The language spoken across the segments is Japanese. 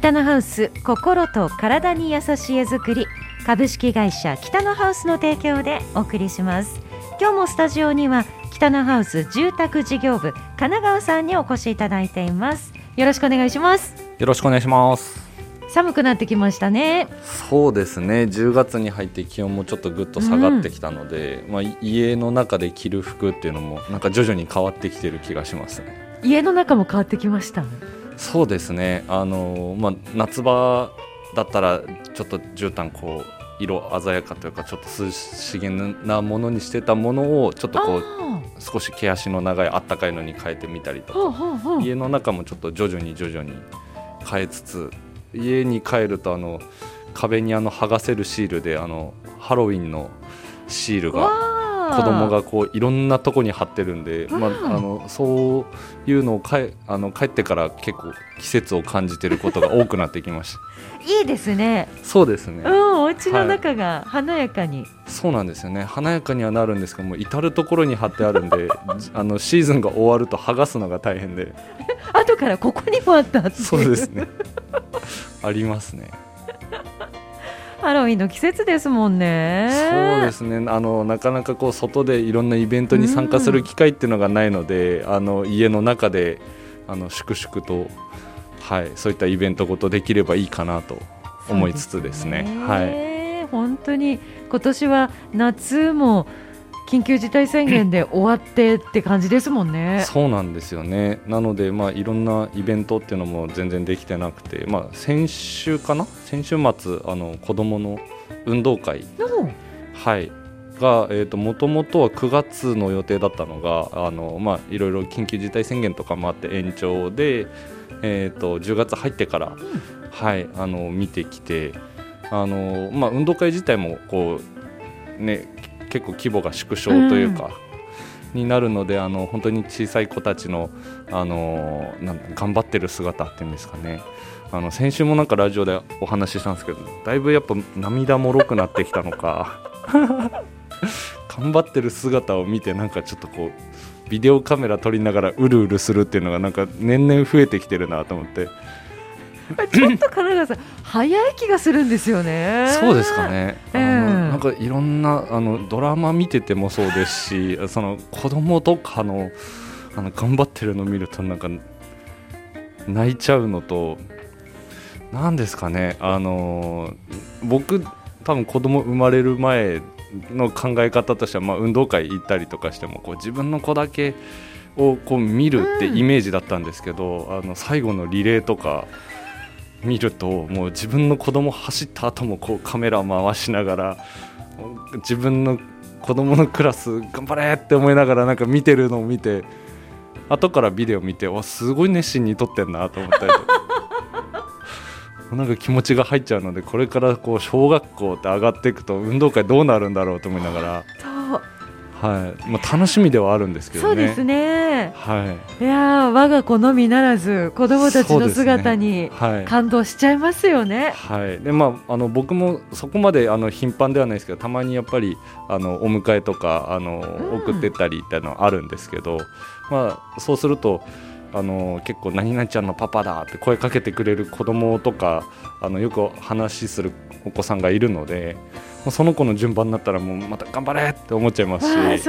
北のハウス、心と体に優しい絵作り、株式会社北のハウスの提供でお送りします。今日もスタジオには北のハウス住宅事業部神奈川さんにお越しいただいています。よろしくお願いします。 よろしくお願いします。 寒くなってきましたね。 そうですね、10月に入って気温もちょっとぐっと下がってきたので、家の中で着る服っていうのもなんか徐々に変わってきてる気がしますね。 家の中も変わってきました。 そうですね、夏場だったらちょっと絨毯色鮮やかというかちょっと涼しげなものにしてたものをちょっと少し毛足の長いあったかいのに変えてみたりとか、家の中もちょっと徐々に変えつつ、家に帰ると壁に剥がせるシールでハロウィンのシールが子供がいろんなとこに貼ってるんで、そういうのを帰ってから結構季節を感じてることが多くなってきましたいいですね。 そうですね、 お家の中が華やかに、 そうなんですよね、華やかにはなるんですけども、至る所に貼ってあるんでシーズンが終わると剥がすのが大変で後からここにもあったっていう。 そうですねありますね。 ハロウィンの季節ですもんね。 そうですね、なかなか外でいろんなイベントに参加する機会っていうのがないので、家の中で粛々と、そういったイベントごとできればいいかなと思いつつですね。 本当に今年は夏も緊急事態宣言で終わってって感じですもんね。 そうなんですよね。なので、いろんなイベントっていうのも全然できてなくて、先週末子どもの運動会、がもともとは9月の予定だったのがいろいろ緊急事態宣言とかもあって延長で、10月入ってから、見てきて、運動会自体も結構規模が縮小というか、になるので本当に小さい子たちの、頑張ってる姿っていうんですかね、先週もラジオでお話ししたんですけど、だいぶやっぱ涙もろくなってきたのか頑張ってる姿を見てちょっとビデオカメラ撮りながらうるうるするっていうのが年々増えてきてるなと思って、 ちょっと神奈川さん早い気がするんですよね。 そうですかね、いろんなドラマ見ててもそうですし、子供とか頑張ってるのを見ると泣いちゃうのと、なんですかね、僕多分子供生まれる前の考え方としては、運動会行ったりとかしても自分の子だけを見るってイメージだったんですけど、最後のリレーとか見るともう自分の子供走った後もカメラ回しながら自分の子供のクラス頑張れって思いながら見てるのを見て、後からビデオ見てすごい熱心に撮ってんなと思ったりとか気持ちが入っちゃうので、これから小学校って上がっていくと運動会どうなるんだろうと思いながら、楽しみではあるんですけどね。 そうですね、 いや我が子のみならず子どもたちの姿に感動しちゃいますよね。 で僕もそこまで頻繁ではないですけど、たまにやっぱりお迎えとか送ってったりってのはあるんですけど、そうすると結構何々ちゃんのパパだって声かけてくれる子供とかよく話するお子さんがいるので、その子の順番になったらもうまた頑張れって思っちゃいますし、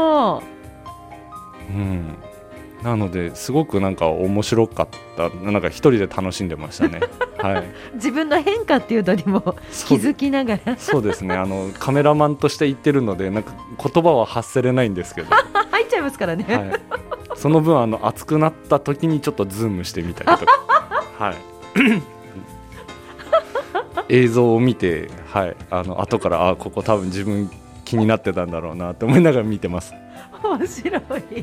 なのですごく面白かった。一人で楽しんでましたね自分の変化っていうのにも気づきながらそうですね、カメラマンとして言ってるので言葉は発せれないんですけど入っちゃいますからね、 その分熱くなった時にちょっとズームしてみたりとか映像を見て、後からここ多分自分気になってたんだろうなと思いながら見てます。 面白い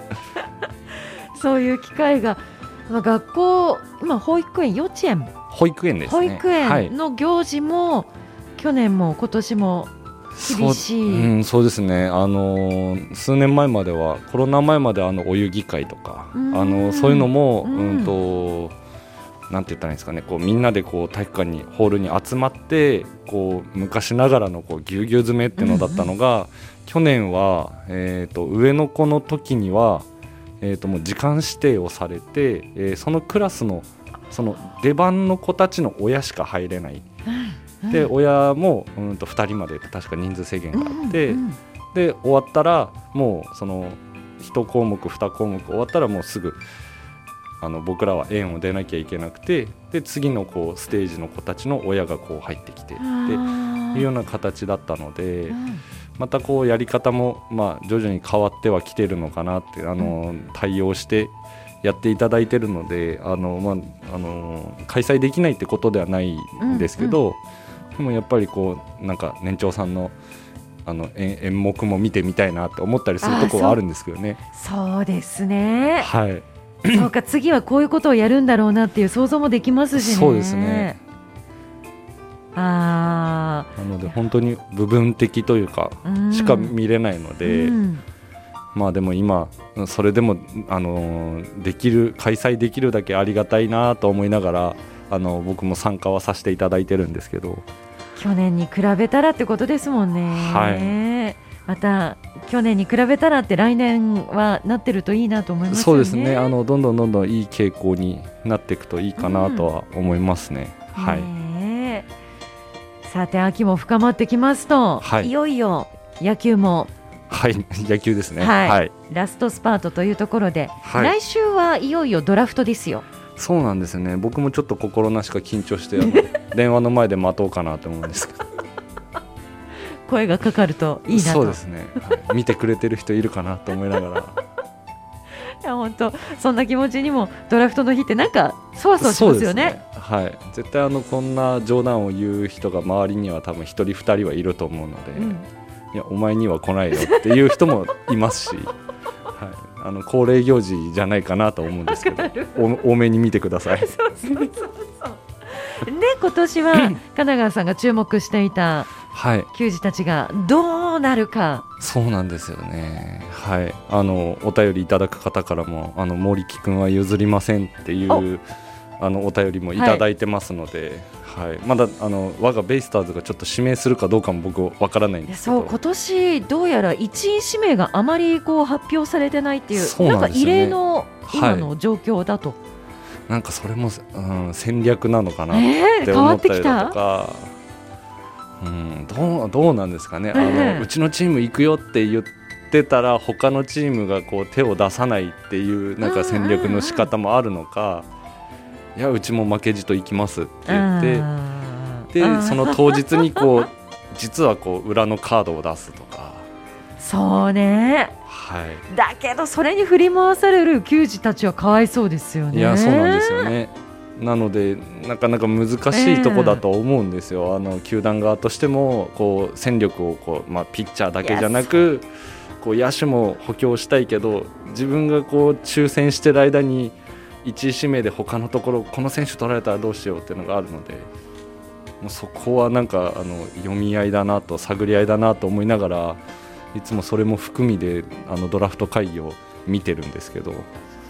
そういう機会が、学校、保育園、幼稚園、 保育園ですね、 保育園の行事も、去年も今年も厳しい。 そうですね、数年前まではコロナ前までお遊戯会とかそういうのも、なんて言ったらいいんですかね、みんなで体育館にホールに集まって昔ながらのぎゅうぎゅう詰めっていうのだったのが、去年は、上の子の時には、もう時間指定をされて、そのクラスのその出番の子たちの親しか入れない、で親も2人まで確か人数制限があって、で終わったらもうその1項目2項目終わったらもうすぐ僕らは園を出なきゃいけなくて、で次のこうステージの子たちの親がこう入ってきてっていうような形だったので、またこうやり方も徐々に変わってはきてるのかなって対応してやっていただいてるので開催できないってことではないんですけど、でもやっぱりこうなんか年長さんの演目も見てみたいなって思ったりするところはあるんですけどね。 そうですね、 はい、 そうか、次はこういうことをやるんだろうなっていう想像もできますしね。 そうですね。 なので本当に部分的というかしか見れないので、でも今それでも開催できるだけありがたいなと思いながら僕も参加はさせていただいてるんですけど、 去年に比べたらってことですもんね。はい、また去年に比べたらって来年はなってるといいなと思いますよね。 そうですね、どんどんいい傾向になっていくといいかなとは思いますね。はい、 さて秋も深まってきますと、いよいよ野球も野球ですね、 ラストスパートというところで、来週はいよいよドラフトですよ。 そうなんですね。僕もちょっと心なしか緊張して電話の前で待とうかなと思うんですけど声がかかるといいなと。 そうですね、見てくれてる人いるかなと思いながらいや本当そんな気持ちにもドラフトの日ってなんかそわそわしますよね。 絶対こんな冗談を言う人が周りには多分1人2人はいると思うので、いやお前には来ないよっていう人もいますし恒例行事じゃないかなと思うんですけど多めに見てください。そうで今年は神奈川さんが注目していた球児たちがどうなるか。 そうなんですよね。お便りいただく方からも森木君は譲りませんっていうお便りもいただいてますので、まだ我がベイスターズがちょっと指名するかどうかも僕わからないんですけど、 今年どうやら1位指名があまりこう発表されてないっていう、なんか異例の今の状況だと、 なんかそれも、戦略なのかなって思ったりだとか、どうなんですかね。うちのチーム行くよって言ってたら他のチームがこう手を出さないっていうなんか戦略の仕方もあるのか、いやうちも負けじと行きますって言ってでその当日にこう実はこう裏のカードを出すとか。 そうね、だけどそれに振り回される球児たちはかわいそうですよね。 いやそうなんですよね。なのでなかなか難しいとこだと思うんですよ。球団側としてもこう戦力をこう、ピッチャーだけじゃなくこう野手も補強したいけど、自分がこう抽選してる間に1位指名で他のところこの選手取られたらどうしようっていうのがあるので、もうそこはなんか読み合いだなと探り合いだなと思いながらいつもそれも含みでドラフト会議を見てるんですけど、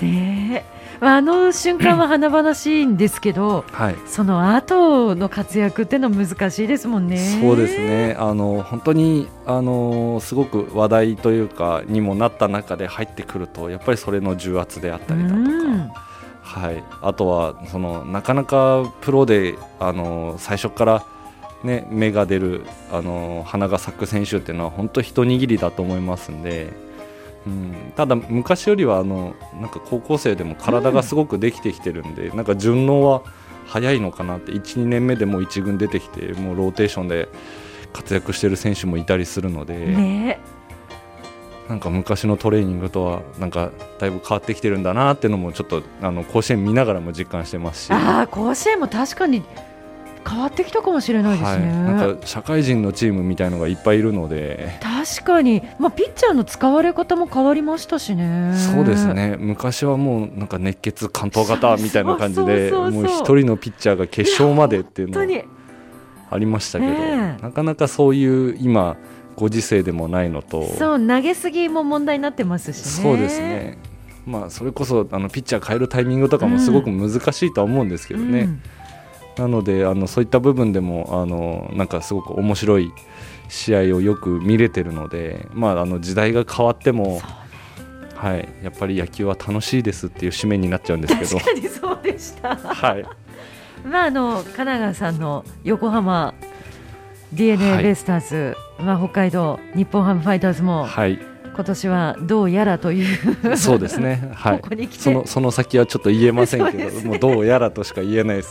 瞬間は華々しいんですけど、その後の活躍ってのは難しいですもんね。 そうですね、本当にすごく話題というかにもなった中で入ってくるとやっぱりそれの重圧であったりだとか、あとはなかなかプロで最初から芽が出る花が咲く選手っていうのは本当一握りだと思いますんで、ただ昔よりはなんか高校生でも体がすごくできてきてるんで、なんか順応は早いのかなって。 1,2 年目でもう1軍出てきてもうローテーションで活躍してる選手もいたりするので、なんか昔のトレーニングとはなんかだいぶ変わってきてるんだなっていうのもちょっと甲子園見ながらも実感してますし、 甲子園も確かに変わってきたかもしれないですね。 なんか社会人のチームみたいのがいっぱいいるので、 確かに、ピッチャーの使われ方も変わりましたしね。 そうですね、昔はもうなんか熱血関東型みたいな感じでもう一人のピッチャーが決勝までっていうのありましたけど、なかなかそういう今ご時世でもないのと、 投げすぎも問題になってますしね。 そうですね、それこそピッチャー変えるタイミングとかもすごく難しいとは思うんですけどね、なのでそういった部分でもなんかすごく面白い試合をよく見れてるので、時代が変わっても、 はい、やっぱり野球は楽しいですっていう締めになっちゃうんですけど。 確かにそうでしたはい、 神奈川さんの横浜 DNA ベイスターズ、北海道日本ハムファイターズも、はい、今年はどうやらというそうですね、はい、ここに来てその先はちょっと言えませんけど、もうどうやらとしか言えないです。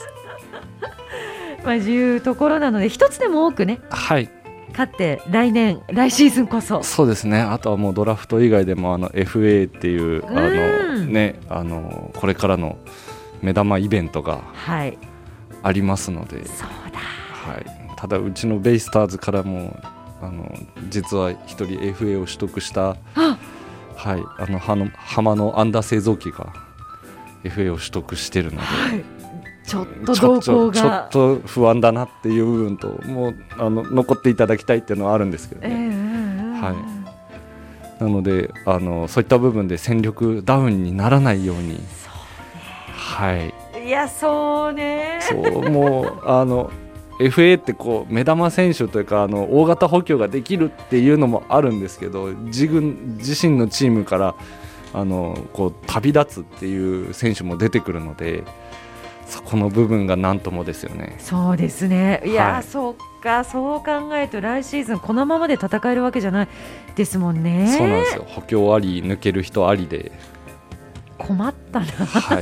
いうところなので一つでも多くね、 はい、 勝って来シーズンこそ。 そうですね。あとはもうドラフト以外でもFA っていうこれからの目玉イベントがありますので、はい、 そうだ、 はい、ただうちのベイスターズからも実は一人 FA を取得した、はい、浜のアンダー製造機が FA を取得しているので、はい、 ちょっと動向がちょっと不安だなっていう部分と、もう残っていただきたいっていうのはあるんですけどね、はい、なのでそういった部分で戦力ダウンにならないように、はい、 いやそうね、 そうもうFA ってこう目玉選手というか大型補強ができるっていうのもあるんですけど、自身のチームからこう旅立つっていう選手も出てくるので、そこの部分が何ともですよね。 そうですね、いや、はい、そうか、そう考えると来シーズンこのままで戦えるわけじゃないですもんね。 そうなんですよ、補強あり抜ける人ありで困ったな、 はい、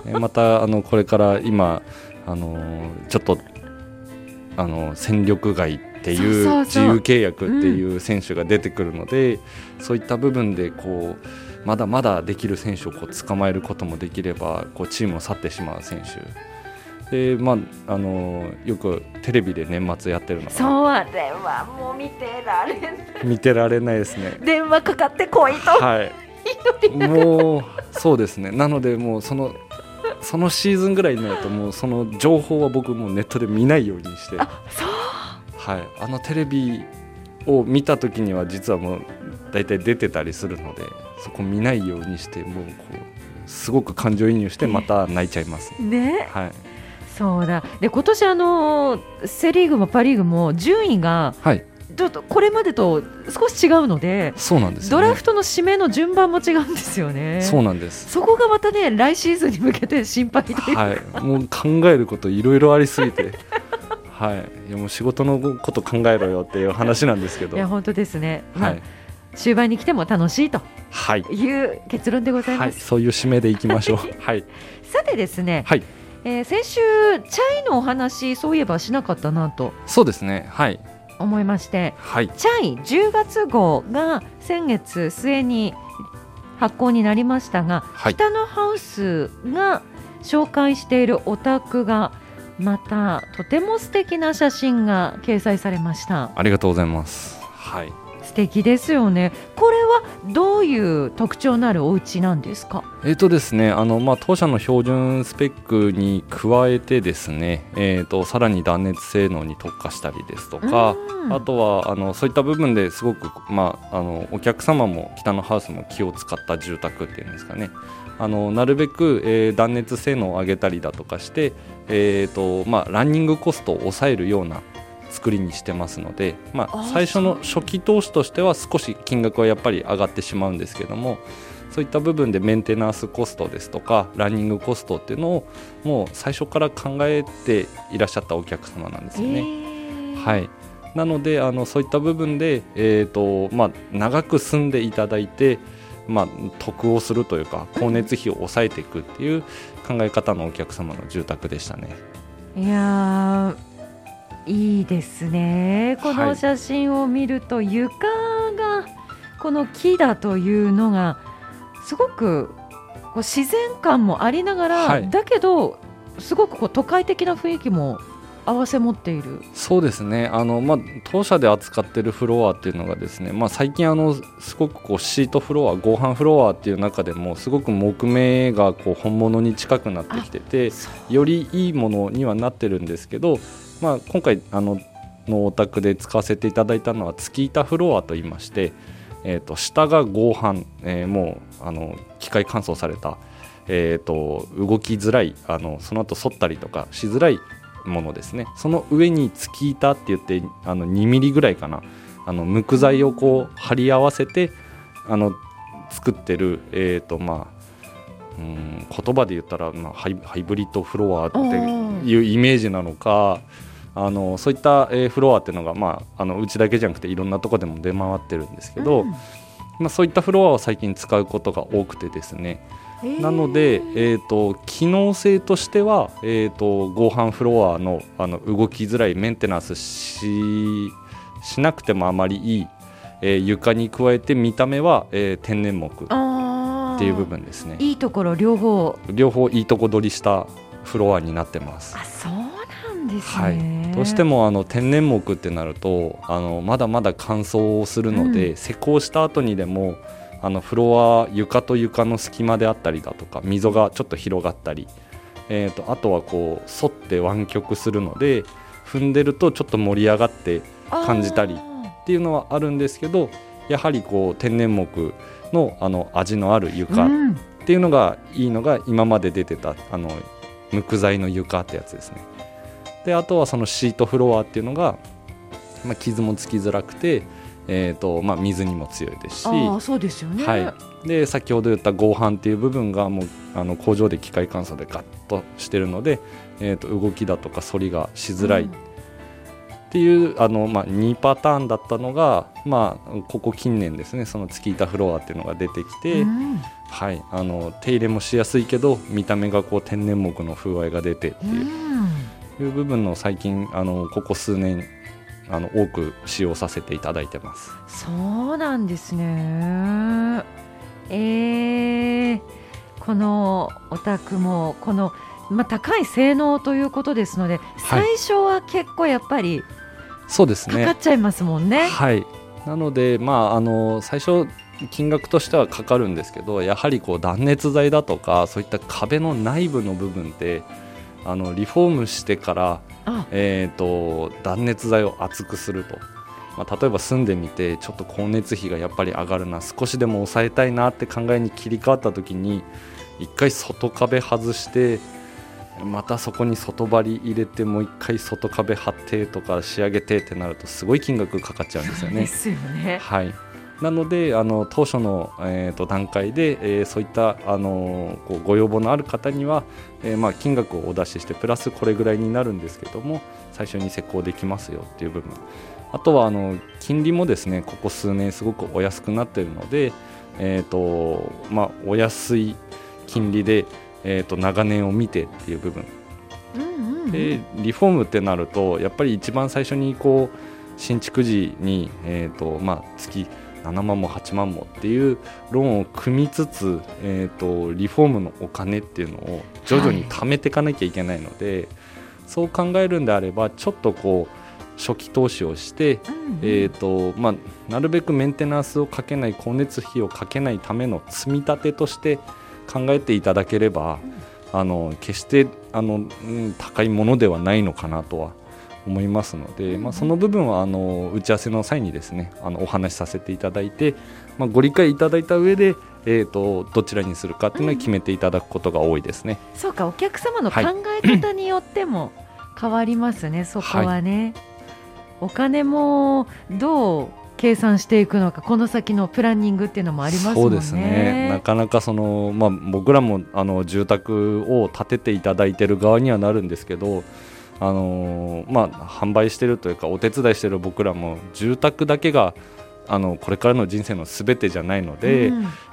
またこれから今ちょっと戦力外っていう自由契約っていう選手が出てくるので、そういった部分でこうまだまだできる選手をこう捕まえることもできれば、こうチームを去ってしまう選手で、よくテレビで年末やってるのが、 そうあれはもう見てられないですね。 電話かかってこいと、 はい、もうそうですね。なのでもうそのシーズンぐらいになると、もうその情報は僕もネットで見ないようにして、 そう、 はい、テレビを見た時には実はもう大体出てたりするので、そこ見ないようにして、もうこうすごく感情移入してまた泣いちゃいますね。 はい、 そうだ。で今年セリーグもパリーグも順位が、はい、ちょっとこれまでと少し違うので、 そうなんですね、 ドラフトの指名の順番も違うんですよね。 そうなんです。 そこがまたね、来シーズンに向けて心配というか、 はい、もう考えることいろいろありすぎてはい、いやもう仕事のこと考えろよっていう話なんですけど、 いや本当ですね、はい、終盤に来ても楽しいという結論でございます、はい、 そういう締めでいきましょうはい、 さてですね、はい、先週チャイのお話、そういえばしなかったなと。 そうですね、はい、 思いまして、 はい、 チャイ10月号が先月末に発行になりましたが、はい、北のハウスが紹介しているお宅がまたとても素敵な写真が掲載されました。 ありがとうございます、はい、 素敵ですよね。これはどういう特徴のあるお家なんですか？ ですね、当社の標準スペックに加えてですね、さらに断熱性能に特化したりですとか、あとはそういった部分ですごく、お客様も北のハウスも気を使った住宅っていうんですかね、なるべく、断熱性能を上げたりだとかして、ランニングコストを抑えるような作りにしてますので、最初の初期投資としては少し金額はやっぱり上がってしまうんですけども、そういった部分でメンテナンスコストですとかランニングコストっていうのをもう最初から考えていらっしゃったお客様なんですよね、はい、なのでそういった部分で、長く住んでいただいて、得をするというか光熱費を抑えていくっていう考え方のお客様の住宅でしたね。 いやいいですね。この写真を見ると、床がこの木だというのがすごくこう自然感もありながら、だけどすごくこう都会的な雰囲気も併せ持っている。 そうですね、当社で扱っているフロアっていうのがですね、最近すごくこうシートフロア、合板フロアっていう中でもすごく木目がこう本物に近くなってきてて、よりいいものにはなってるんですけど、今回のお宅で使わせていただいたのは月板フロアといいまして、下が合板、もう機械乾燥された、動きづらいその後反ったりとかしづらいものですね。その上に月板って言って2ミリぐらいかな、木材をこう貼り合わせて作ってる、言葉で言ったら、ハイブリッドフロアっていうイメージなのか、そういった、フロアっていうのが、うちだけじゃなくていろんなとこでも出回ってるんですけど、そういったフロアを最近使うことが多くてですね、なので、機能性としては、合板フロアの、動きづらいメンテナンス しなくてもあまりいい、床に加えて見た目は、天然木っていう部分ですね。 いいところ両方いいとこ取りしたフロアになってます。 そうなんですね。 どうしても天然木ってなるとまだまだ乾燥するので、施工した後にでもフロア床と床の隙間であったりだとか溝がちょっと広がったり、あとはこう沿って湾曲するので踏んでるとちょっと盛り上がって感じたりっていうのはあるんですけど、やはりこう天然木の味のある床っていうのがいいのが今まで出てた無垢材の床ってやつですね。であとはそのシートフロアっていうのが、傷もつきづらくて、水にも強いですし、 そうですよね。 で先ほど言った合板っていう部分がもう工場で機械乾燥でガッとしてるので、動きだとか反りがしづらいっていう、2パターンだったのが、ここ近年ですね、その月板フロアっていうのが出てきて、手入れもしやすいけど見た目がこう天然木の風合いが出てっていう部分の最近ここ数年多く使用させていただいてます。 そうなんですね。このお宅もこの、高い性能ということですので、最初は結構やっぱりそうですね、 かかっちゃいますもんね。 なので、最初金額としてはかかるんですけど、やはりこう断熱材だとかそういった壁の内部の部分ってリフォームしてから、断熱材を厚くすると、例えば住んでみてちょっと光熱費がやっぱり上がるな、少しでも抑えたいなって考えに切り替わった時に一回外壁外してまたそこに外張り入れてもう一回外壁張ってとか仕上げてってなるとすごい金額かかっちゃうんですよね。 ですよね。 なので当初の、段階で、そういったこうご要望のある方には、金額をお出ししてプラスこれぐらいになるんですけども最初に施工できますよっていう部分、あとは金利もですねここ数年すごくお安くなっているので、お安い金利で、長年を見てっていう部分、でリフォームってなるとやっぱり一番最初にこう新築時に、月7万も8万もっていうローンを組みつつ、リフォームのお金っていうのを徐々に貯めていかなきゃいけないので、そう考えるんであればちょっとこう初期投資をして、なるべくメンテナンスをかけない光熱費をかけないための積み立てとして考えていただければ、決して高いものではないのかなとは思いますので、その部分は打ち合わせの際にですねお話しさせていただいて、ご理解いただいた上で、どちらにするかっていうのを決めていただくことが多いですね。 そうか、お客様の考え方によっても変わりますね、そこはね。お金もどう計算していくのか、この先のプランニングっていうのもありますもんね。 そうですね、なかなか僕らも住宅を建てていただいている側にはなるんですけど、販売しているというかお手伝いしている僕らも住宅だけがこれからの人生の全てじゃないので、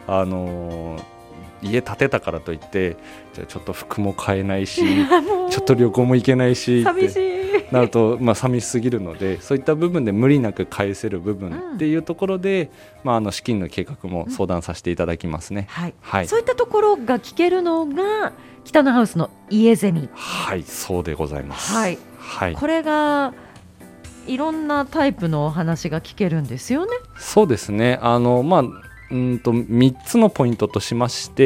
家建てたからといってじゃあちょっと服も買えないしちょっと旅行も行けないしってなると、寂しすぎるので、そういった部分で無理なく返せる部分っていうところで、資金の計画も相談させていただきますね。 そういったところが聞けるのが北のハウスの家ゼミ。 そうでございます。 これがいろんなタイプのお話が聞けるんですよね。 そうですね、3つのポイントとしまして、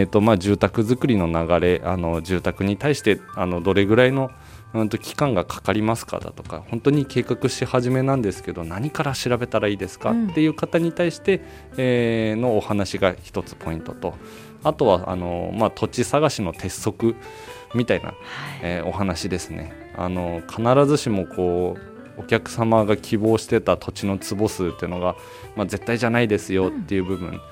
住宅作りの流れ、住宅に対してどれぐらいの期間がかかりますかだとか、本当に計画し始めなんですけど何から調べたらいいですか、っていう方に対して、のお話が一つポイントと、あとは土地探しの鉄則みたいな、お話ですね。必ずしもこうお客様が希望してた土地の坪数っていうのが、絶対じゃないですよっていう部分、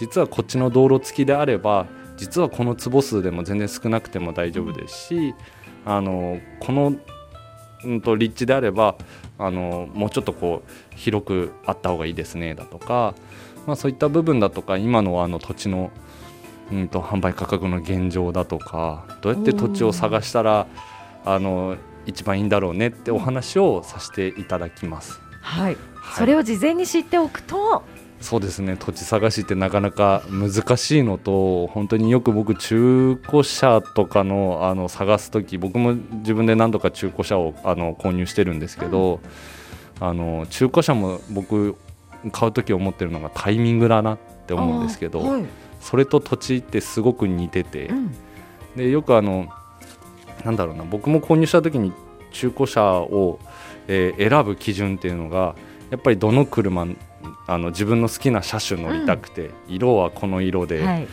実はこっちの道路付きであれば実はこの坪数でも全然少なくても大丈夫ですし、この、立地であればもうちょっとこう広くあった方がいいですねだとか、そういった部分だとか今の土地の、販売価格の現状だとかどうやって土地を探したら一番いいんだろうねってお話をさせていただきます。 はい、それを事前に知っておくと、 そうですね、土地探しってなかなか難しいのと、本当によく僕中古車とかの探すとき、僕も自分で何度か中古車を購入してるんですけど、中古車も僕買うとき思ってるのがタイミングだなって思うんですけど、はい、それと土地ってすごく似てて、でよくなんだろうな、僕も購入したときに中古車を、選ぶ基準っていうのがやっぱりどの車自分の好きな車種乗りたくて、色はこの色で、はい、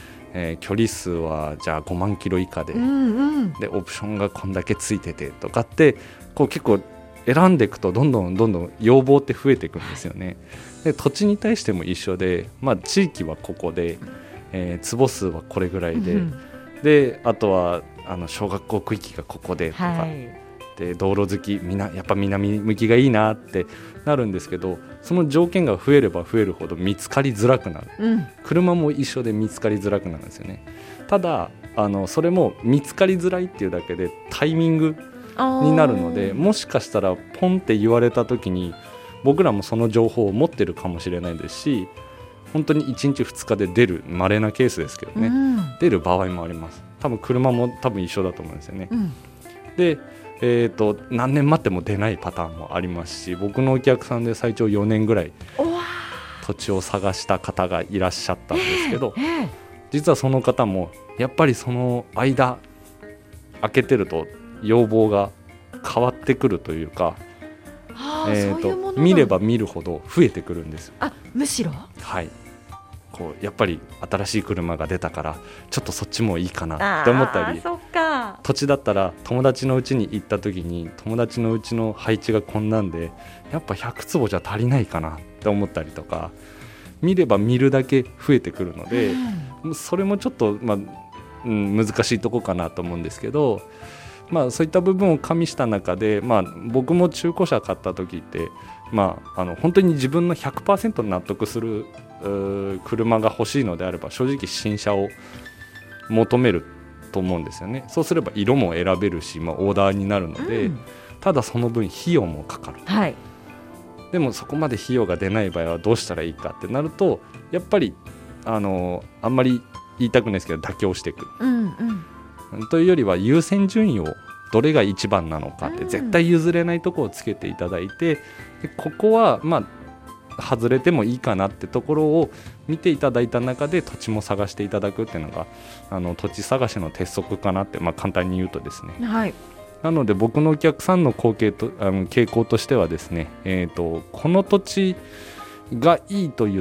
距離数はじゃあ5万キロ以下で、でオプションがこんだけついててとかってこう結構選んでいくとどんどん要望って増えていくんですよね。で土地に対しても一緒で、地域はここで、坪数はこれぐらいで、であとは小学校区域がここでとか、はい、で道路好きやっぱ南向きがいいなってなるんですけど、その条件が増えれば増えるほど見つかりづらくなる、車も一緒で見つかりづらくなるんですよね。ただそれも見つかりづらいっていうだけでタイミングになるので、もしかしたらポンって言われた時に僕らもその情報を持ってるかもしれないですし、本当に1日2日で出る稀なケースですけどね、出る場合もあります。多分車も多分一緒だと思うんですよね、で何年待っても出ないパターンもありますし、僕のお客さんで最長4年ぐらい土地を探した方がいらっしゃったんですけど、実はその方もやっぱりその間空けてると要望が変わってくるというか、見れば見るほど増えてくるんですよ。 むしろ、 はい、こうやっぱり新しい車が出たからちょっとそっちもいいかなって思ったり、土地だったら友達の家に行った時に友達の家の配置がこんなんでやっぱ100坪じゃ足りないかなって思ったりとか、見れば見るだけ増えてくるので、それもちょっと、難しいとこかなと思うんですけど、そういった部分を加味した中で、僕も中古車買った時って、本当に自分の 100% 納得する車が欲しいのであれば正直新車を求めると思うんですよね。そうすれば色も選べるし、オーダーになるので、ただその分費用もかかる、はい、でもそこまで費用が出ない場合はどうしたらいいかってなると、やっぱりあんまり言いたくないですけど妥協していく、というよりは優先順位をどれが一番なのかって絶対譲れないところをつけていただいて、でここは外れてもいいかなってところを見ていただいた中で土地も探していただくっていうのが土地探しの鉄則かなって、簡単に言うとですね、はい、なので僕のお客さんの傾向としてはですね、この土地がいいと言って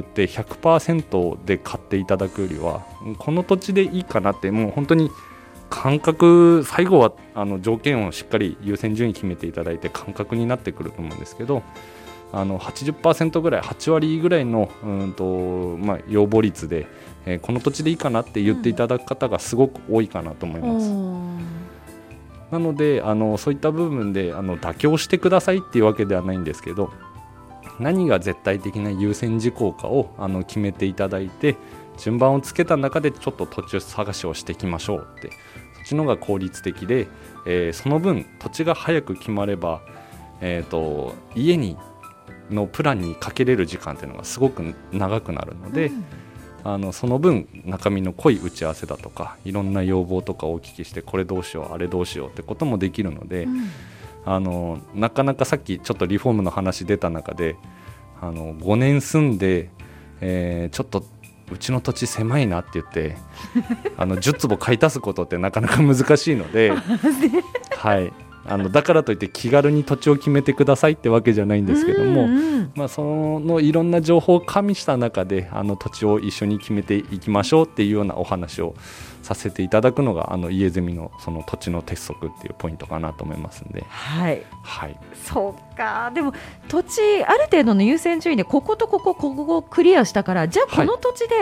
100% で買っていただくよりはこの土地でいいかなって、もう本当に感覚、最後は条件をしっかり優先順位決めていただいて感覚になってくると思うんですけど、80% ぐらい8割ぐらいの要望率で、この土地でいいかなって言っていただく方がすごく多いかなと思います、なのでそういった部分で妥協してくださいっていうわけではないんですけど、何が絶対的な優先事項かを決めていただいて順番をつけた中でちょっと土地探しをしていきましょうって、そっちの方が効率的で、その分土地が早く決まれば、家のプランにかけれる時間っていうのがすごく長くなるので、その分中身の濃い打ち合わせだとかいろんな要望とかをお聞きしてこれどうしようあれどうしようってこともできるので、なかなかさっきちょっとリフォームの話出た中で5年住んで、ちょっとうちの土地狭いなって言って10坪買い足すことってなかなか難しいので、はい、だからといって気軽に土地を決めてくださいってわけじゃないんですけども、そのいろんな情報を加味した中で土地を一緒に決めていきましょうっていうようなお話をさせていただくのが家ゼミのその土地の鉄則っていうポイントかなと思いますんで、 はいはい、そうか。でも土地ある程度の優先順位でこことここをクリアしたから、じゃあこの土地で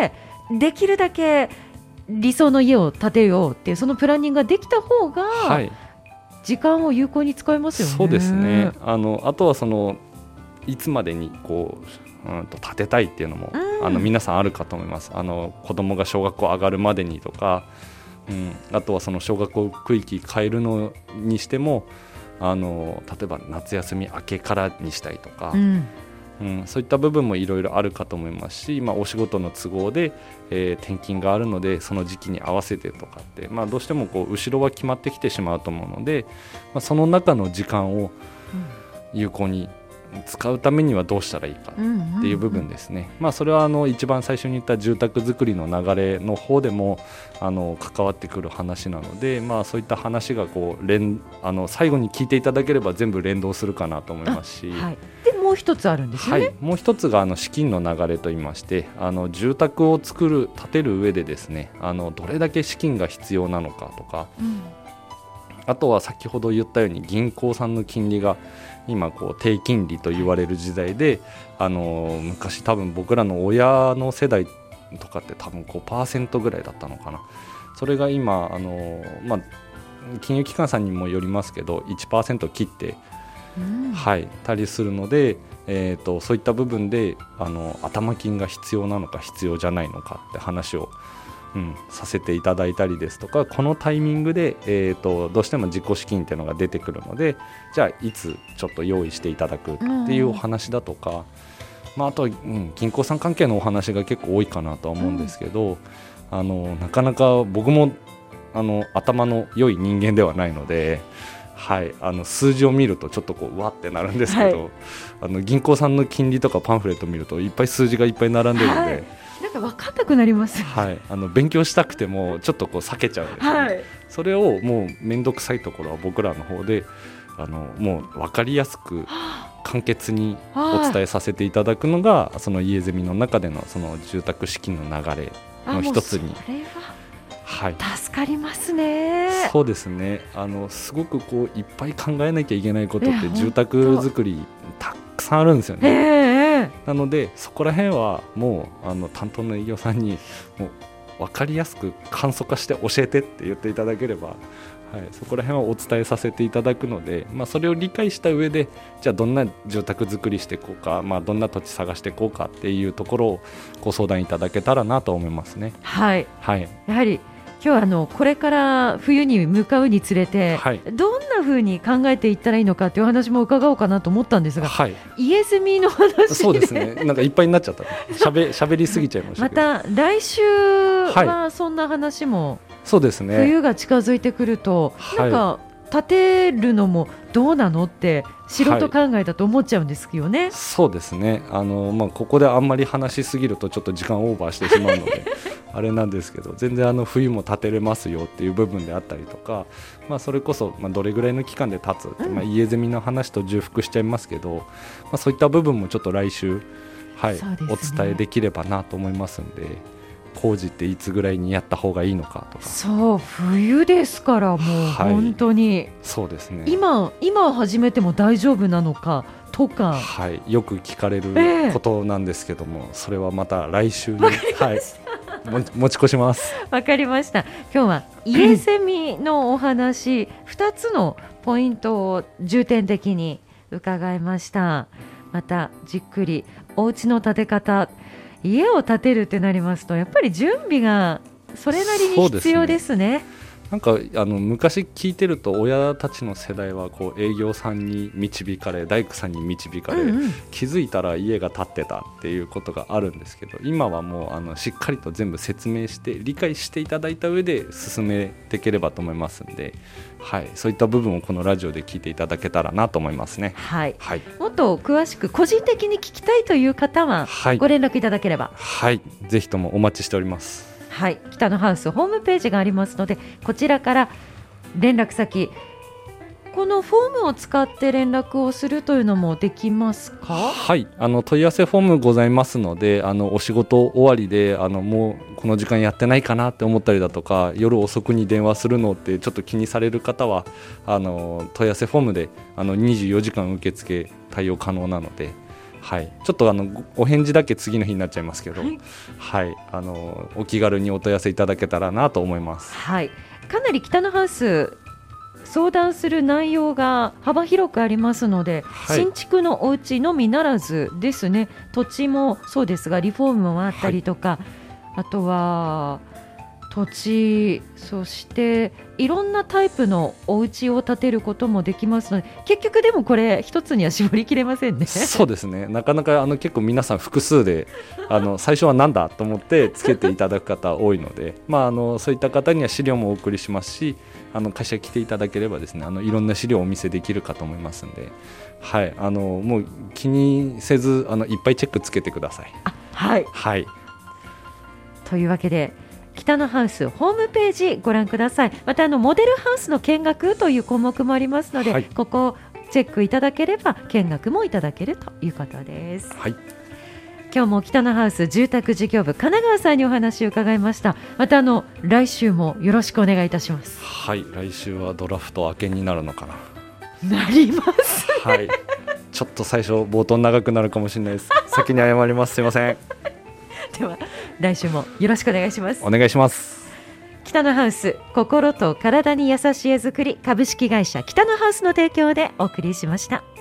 できるだけ理想の家を建てようっていうそのプランニングができた方が、はい、時間を有効に使えますよね。 そうですね。あとはいつまでに建てたいっていうのも、皆さんあるかと思います。子供が小学校上がるまでにとか、あとはその小学校区域変えるのにしても例えば夏休み明けからにしたいとか、そういった部分もいろいろあるかと思いますし、お仕事の都合で、転勤があるのでその時期に合わせてとかって、どうしても後ろは決まってきてしまうと思うので、その中の時間を有効に使うためにはどうしたらいいかっていう部分ですね。それは一番最初に言った住宅作りの流れの方でも関わってくる話なので、そういった話が最後に聞いていただければ全部連動するかなと思いますし、 でもう一つあるんですよね。 もう一つが資金の流れといいまして、住宅を建てる上でですね、どれだけ資金が必要なのかとか、あとは先ほど言ったように銀行さんの金利が今低金利と言われる時代で、昔多分僕らの親の世代とかって多分 5% ぐらいだったのかな。それが今金融機関さんにもよりますけど 1% 切って、たりするので、そういった部分で頭金が必要なのか必要じゃないのかって話をさせていただいたりですとか、このタイミングで、どうしても自己資金っていうのが出てくるので、じゃあいつちょっと用意していただくっていうお話だとか、あとは、銀行さん関係のお話が結構多いかなとは思うんですけど、なかなか僕も頭の良い人間ではないので、数字を見るとちょっとうわってなるんですけど、銀行さんの金利とかパンフレット見るといっぱい数字がいっぱい並んでるので、 なんか分かんなくなります、 勉強したくてもちょっと避けちゃうんですね。それをもう面倒くさいところは僕らの方でもう分かりやすく簡潔にお伝えさせていただくのがその家ゼミの中でのその住宅資金の流れの一つに。 助かりますね。 そうですね。すごくいっぱい考えなきゃいけないことって住宅作りたくさんあるんですよね。なのでそこら辺はもう担当の営業さんにもう分かりやすく簡素化して教えてって言っていただければ、そこら辺はお伝えさせていただくので、それを理解した上でじゃあどんな住宅作りしていこうか、どんな土地探していこうかっていうところをご相談いただけたらなと思いますね。 やはり今日はこれから冬に向かうにつれて、どんな風に考えていったらいいのかという話も伺おうかなと思ったんですが、家住みの話でそうですね、なんかいっぱいになっちゃった喋りすぎちゃいましたけど、 また来週はそんな話も、 そうですね、 冬が近づいてくると、なんか建てるのもどうなのって素人考えだと思っちゃうんですよね。 そうですね。ここであんまり話しすぎるとちょっと時間オーバーしてしまうのであれなんですけど、全然冬も建てれますよっていう部分であったりとか、それこそどれぐらいの期間で建つって、家ゼミの話と重複しちゃいますけど、そういった部分もちょっと来週、お伝えできればなと思いますんで、工事っていつぐらいにやった方がいいのかとか。 そう冬ですからもう本当に、 そうですね、 今始めても大丈夫なのかとか、 よく聞かれることなんですけども、それはまた来週に、持ち越します。 わかりました。今日は家ゼミのお話2つのポイントを重点的に伺いました。またじっくりお家の建て方、家を建てるってなりますとやっぱり準備がそれなりに必要ですね。 なんか昔聞いてると親たちの世代は営業さんに導かれ大工さんに導かれ、気づいたら家が建ってたっていうことがあるんですけど、今はもうしっかりと全部説明して理解していただいた上で進めていければと思いますので、そういった部分をこのラジオで聞いていただけたらなと思いますね。 もっと詳しく個人的に聞きたいという方はご連絡いただければ、 ぜひともお待ちしております。 北のハウスホームページがありますので、こちらから連絡先、このフォームを使って連絡をするというのもできますか？ 問い合わせフォームございますので、お仕事終わりでもうこの時間やってないかなって思ったりだとか、夜遅くに電話するのってちょっと気にされる方は問い合わせフォームで24時間受付対応可能なので、 はい、ちょっとお返事だけ次の日になっちゃいますけど、 はいはい、お気軽にお問い合わせいただけたらなと思います。 はい、かなり北のハウス相談する内容が幅広くありますので、 はい、 新築のお家のみならずですね、土地もそうですがリフォームもあったりとか、はい、あとは土地、そしていろんなタイプのお家を建てることもできますので、結局でもこれ一つには絞りきれませんね。 そうですね、なかなか結構皆さん複数で最初はなんだと思ってつけていただく方多いのでそういった方には資料もお送りしますし、会社来ていただければですねいろんな資料をお見せできるかと思いますので、はい、もう気にせずいっぱいチェックつけてください。 はい、 はい、 というわけで北のハウスホームページご覧ください。またモデルハウスの見学という項目もありますので、はい、ここをチェックいただければ見学もいただけるということです。 はい、 今日も北のハウス住宅事業部神奈川さんにお話を伺いました。また来週もよろしくお願いいたします。 はい、来週はドラフト明けになるのかな。 なります、ね、 はい、ちょっと最初冒頭長くなるかもしれないです。先に謝ります。すいません。 では来週もよろしくお願いします。 お願いします。 北のハウス、心と体に優しい絵作り株式会社北のハウスの提供でお送りしました。